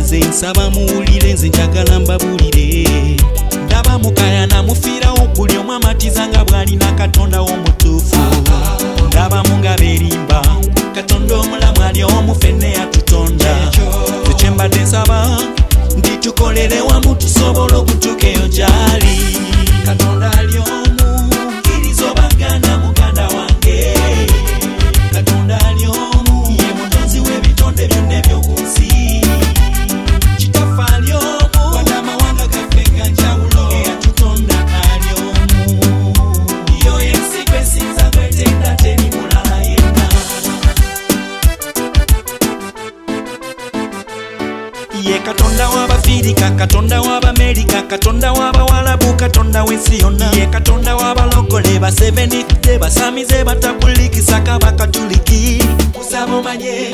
banyinaze nsaba muwulire nze njagala mbabulire ndaba mukaya namufiirawo buli omu amatiza nga bw'alina katonda w'omutuufu ndaba mungaba erimba katonda omulamu ali omu ffenna yatutonda kye mbadde nsaba nti tukolere wamu tusobole okutuuka eyo gy'ali katonda ali omu kkiriza obagana muganda wange katonda ali omu ye mutonzi w'ebitonde byonna eby'oku nsi kitaffe ali omu wadde amawanga gaffe ga njawulo eyatutonda ali omu yo yensi gwesinza gwetenda teri mulala yenna ye katonda w'Abafirika katonda w'Abamerika katonda w'Abawalabu katonda w'ensi yonna ye katonda w'abalokole ba Seventh Day basamize batabulikisa kabakatuliki kusaba omanye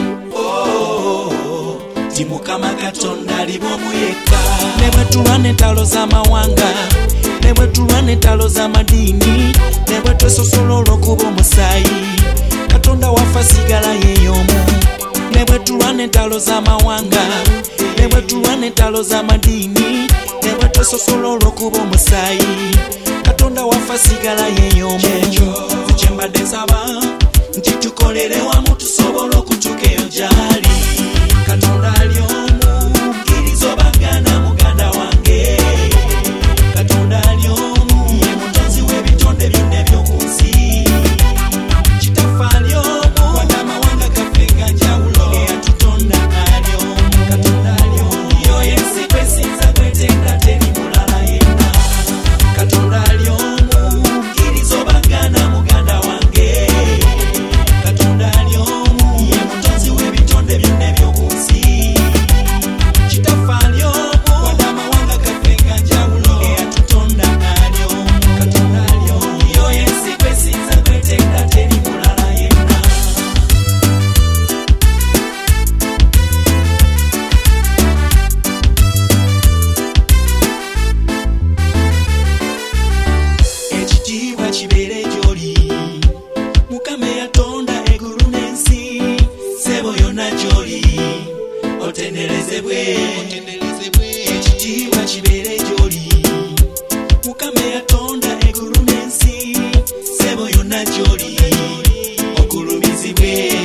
ti Mukama katonda ali bw'omu yekka ne bwe tulwana entalo z'amawanga ne bwe tulwana entalo z'amadiini ne bwe twesosola olw'okuba omusaayi katonda waffe asigala yeey'omu ne bwe tulwana entalo z'amawanga ne bwe tulwana entalo z'amadiini ne bwe twesosola olw'okuba omusaayi katonda waffe asigala yeey'omu kye mbadde nsaba nti tukolere wamu tusobole okutuuka eyo gy'ali katonda ali omu kkiriza obagana muganda wange katonda ali omu ye mutonzi w'ebitonde byonna eby'oku nsi kitaffe ali omu wadde amawanga gaffe ga njawulo eyatutonda ali omu katonda ali omu yo yensi gwesinza gwetenda teri mulala yenna katonda ali omu kkiriza obagana muganda wange katonda ali omu ye mutonzi w'ebitonde byonna eby'oku nsi kitaffe ali omu wadde amawanga gaffe ga njawulo eyatutonda ali omu katonda ali omu yo yensi gwesinza gwetenda teri mulala yenna ekitiibwa kibeere gy'oli Mukama yatonda eggulu n'ensi ssebo yonna gy'oli otenderezebwe ekitiibwa kibeere gy'oli Mukama yatonda eggulu n'ensi ssebo yonna gy'oli ogulumizibwe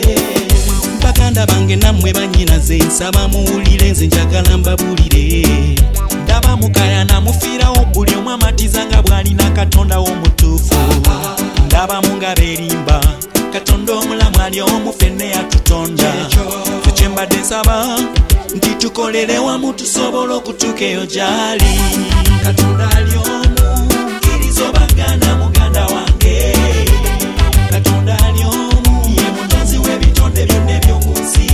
baganda bange nammwe banyinaze nsaba muwulire nze njagala mbabulire ndaba mukaya namufiirawo buli omu amatiza nga bw'alina katonda w'omutuufu ndaba mungaba erimba katonda omulamu ali omu ffenna yatutonda kye mbadde nsaba nti tukolere wamu tusobole okutuuka eyo gy'ali katonda ali omu kkiriza obagana muganda wange katonda ali omu ye mutonzi w'ebitonde byonna eby'oku nsi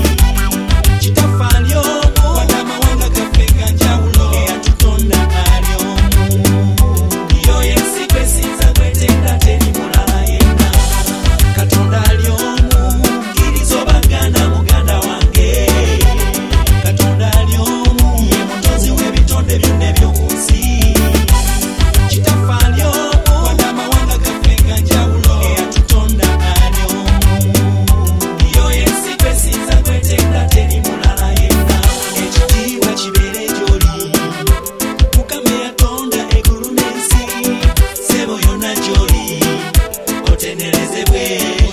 kitaffe ali omu wadde amawanga gaffe ga njawulo eyatutonda ali omu yo yensi gwesinza gwetenda teri mulala yenna katonda ali omu kkiriza obagana muganda wange katonda ali omu ye mutonzi w'ebitonde byonna eby'oku nsi kitaffe ali omu wadde amawanga gaffe ga njawulo eyatutonda ali omu yo yensi gwesinza gwetenda teri mulala yenna ekitiibwa kibeere gy'oli Mukama yatonda eggulu n'ensi ssebo yonna gy'oli otenderezebwe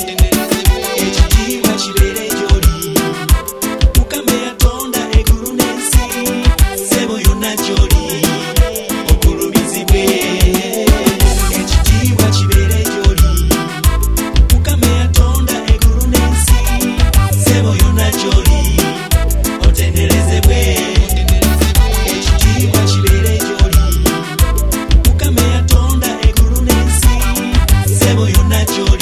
ekitiibwa kibeere gy'oli Mukama yatonda eggulu n'ensi ssebo yonna gy'oli ogulumizibwe ekitiibwa kibeere gy'oli Mukama yatonda eggulu n'ensi ssebo yonna gy'oli otenderezebwe ekitiibwa kibeere gy'oli Mukama yatonda eggulu n'ensi ssebo yonna gy'oli